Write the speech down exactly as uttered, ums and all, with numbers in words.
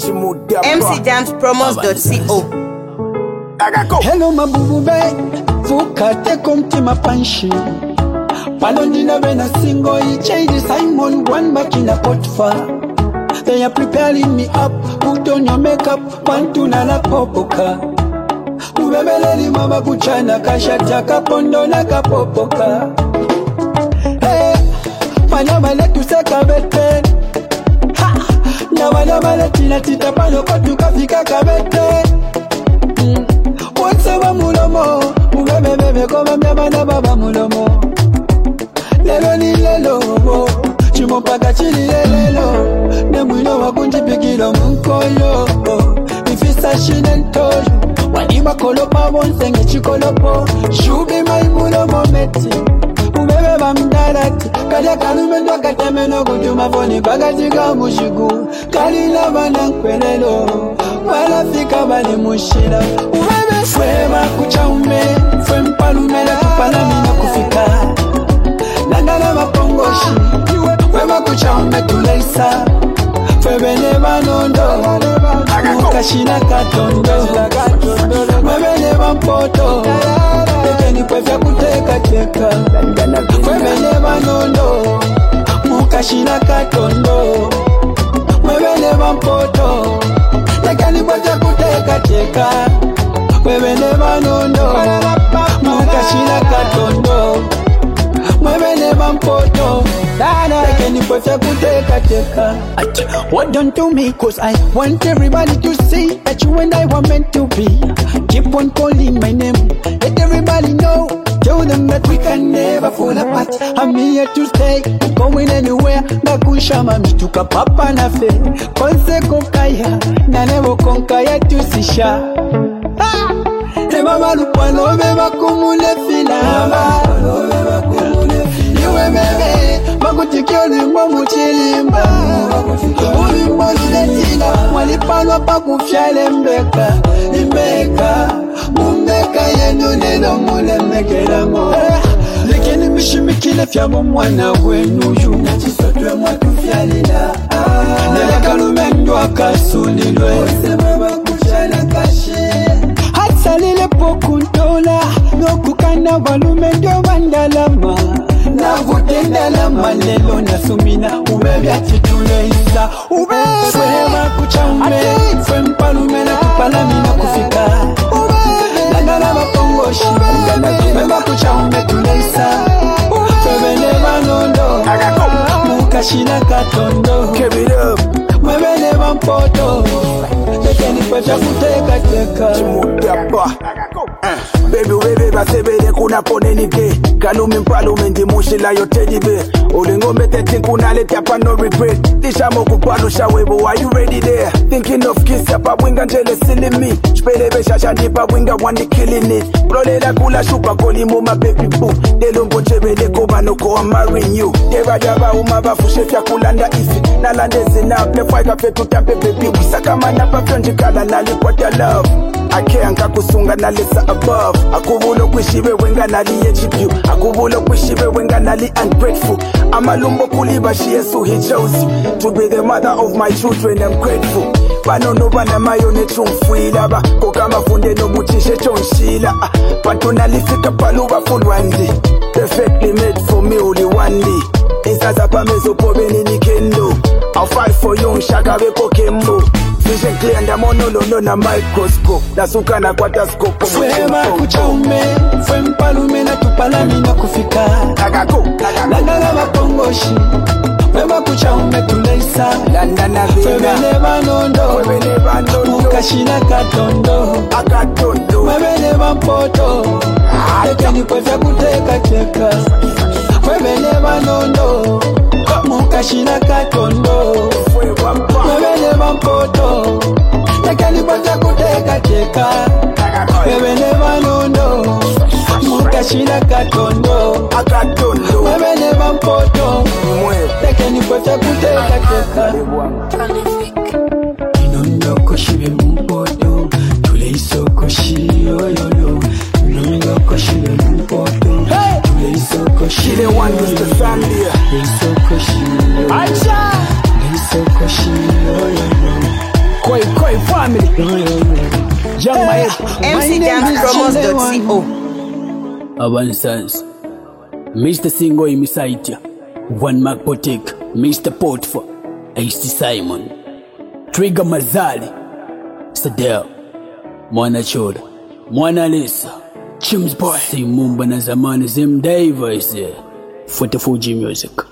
M C Jams Promos dot co. Hello mabubube, fukate kumtima panshi. Palondina vena singo, ichedi Simon, one back in a potfa. They are preparing me up, put on your makeup, pantuna la popoka. Ubebeleli mama kuchana, kashata kapondo na kapopoka. Hey, manama letu seka bete. Ha, na manama letina tita pano kotu kafika kabete. Mm. Watsaba mulomo, ubebe bebe koma mnyamana baba mulomo. Lelo ni lelo, chimopaka chili lelo. Nemwino wakunjipikilo mkoyo. Ifisa shinentoyo, wanima kolopa wonsenge chikolopo. Shubi maimulomo meti, ubebe bamdarati. Kalia kalumendo katemeno kutuma foni bagajiga mushigu. Kalila banankwelelo, wala fika bali mushila. Ubebe fweba kuchaume, fwe mpalume la kupalami na kufika. Nandala mapongoshi, wema kuchaume tuleisa. Fwebele banondo, mukashina katondo. Mwebele bampoto, tekeni kwefya kuteka teka. Fwebele banondo, mukashina katondo. Mwebele bampoto, tekeni kwefya kuteka teka. Mwebele banondo, mukashina katondo. Mwebele bampoto, tekeni kwefya kuteka teka. What don't do me, cause I want everybody to see that you and I were meant to be. Keep on calling my name, let everybody know. Tell them that we can never fall apart. I'm here to stay, going anywhere. Nakusha mami tuka papa na fe. Konse konkaya, na nevo konkaya tusisha. Ema malupano beba kumule filama. Iwe bebe, makutikio limbo muchilimba. Ulimbo liletina, walipano pa kufyale mbeka. Imbeka, mumbeka yenu neno mule mbekela mo. Lekeni mishimikile fyamo mwana wenu yu. Nachisotwe mwatu fyalila. Naleka lumendo akasulilwe. Osebaba kufyale kashi. Hatsalile pokuntola, nokukana walumendo bandalama. Na vutendalama lelo nasumina, ubebya tituleisa. Ubebe kuchaume, fwe mpalume na kupalami na kufika. Nandala mapongoshi, ubebe kuchaume tuleisa. Fwebele banondo, mukashina katondo. Mwebele bampoto, tekeni kwefya kuteka teka. Baby webe basebele kuna ponenike. Kalumi mpalume ndi mushila yotedi be. Ulingombe teti kuna leti hapa no regret. Tisha moku palusha webo, are you ready there? Thinking of kiss hapa winga njele silly me. Shpele besha shandipa winga wandi killing it. Brolela kula shupa koli muma baby boo. Delongo chebele koba noko I'm marrying you. Deva jaba umaba fushefya kulanda ifi. Nalandezi na ple faiga fetu tampe baby. Wisaka manapa fionji kala nali what your love. Akeanga kusunga na lisa above. Akubulo kwishibe wenga nali H Q. Akubulo kwishibe wenga nali ungrateful. Amalumbo kuliba she yesu he chose you to be the mother of my children. I'm grateful. Banono bana mayone chumfuila ba. Kokama funde no muchishe chonshila. Pantuna lifika paluba fulwandi. Perfectly made for me only one day. Insaza pa mezo pobe nini kendo. I'll fight for you nshaka beko kembo. Vision clear and I'm on no no na microscope. Nasuka na kwata scope. Fwema kuchaume, fwe mpalume na tupalami na kufika. Lagako, Landala mapongoshi, fwema kuchaume tuleisa. Landana vina, fwebele banondo, mukashina katondo. Akatondo, fwebele bampoto, tekeni kwefya kuteka teka. Fwebele banondo, mukashina katondo. Fwebele bampoto, tekeni kwefya kuteka teka. Fwebele banondo, mukashina katondo. Akatondo, Fwebele bampoto, tekeni kwefya kuteka teka. Inondo koshibe mpoto, tuleiso koshi yoyoyo. Inondo koshibe mpoto, tuleiso koshi. She the one who's the Zambia. Tuleiso koshi yoyoyo. Tuleiso koshi yoyoyo. Koi Koi family. Young M C Jams Promos dot co. Avanzans. Mister Singo Imisaitia. One Mark Potek. Mister Potfa. Ace Simon. Trigger Mazali. Sadell. Mwana Choda. Mwana Lisa. Chims Boy. Simumba na zamani zim Dave ise. Futa Fuji Music.